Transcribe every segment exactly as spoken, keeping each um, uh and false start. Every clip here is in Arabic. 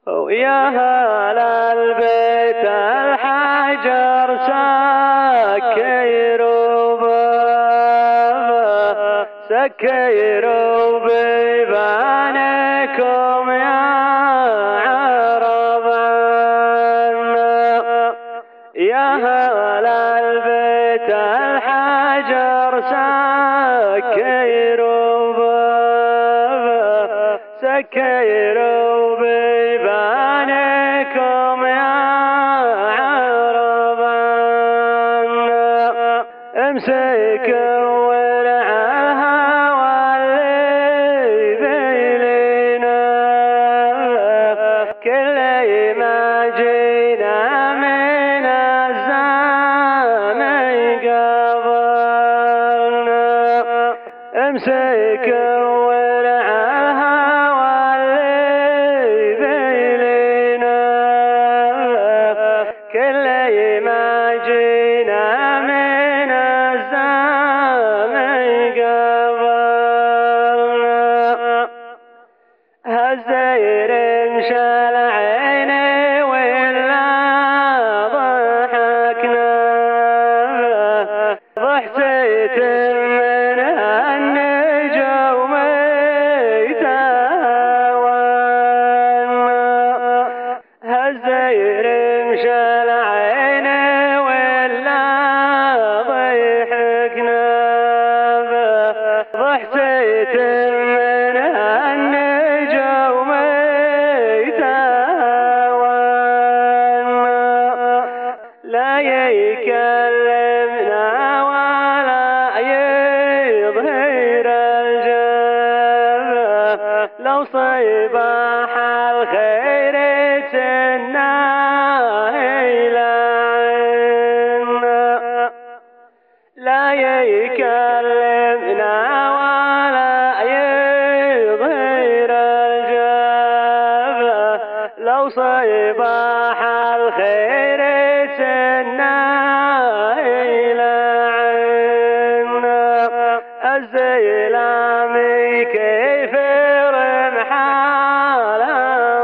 ويا هل البيت الحجر سكروا بابه سكروا بيبانكم يا عرب عنا يا هل البيت الحجر سكروا بابه سكروا بيبانكم يا عرب عنا امسكوا ورعاها واللي بيلنا كل ما جينا من الزمان قبلنا امسكوا ورعاها واللي بيلنا كل ما جينا من الزمان قبلنا هالزير انشال عيني ولا ضحكنا ضحكت من النجوم يتهاونا هالزير انشال عيني ولا ضحكنا ضحكت من النجوم لا يكلمنا ولا يظهر الجبه لو صباح الخير جنا إلى عنا لا يكلمنا ولا يظهر الجبه لو صباح الخير الزيلامي كيف رمحاله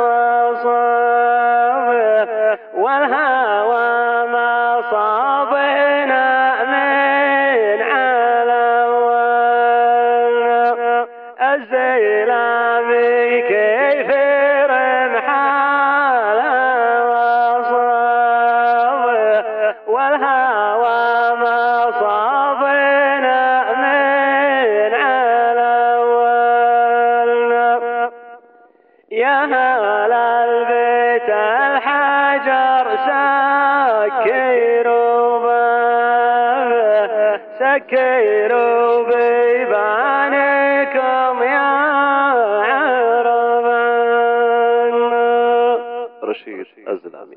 وصابه والهوى ما صابنا من علونا الزيلامي كيف رمحاله وصابه والهوى ما صابنا يا هل البيت الحجر سكروا بابه سكروا بيبانكم يا عرب عنا. رشيد الزلامي.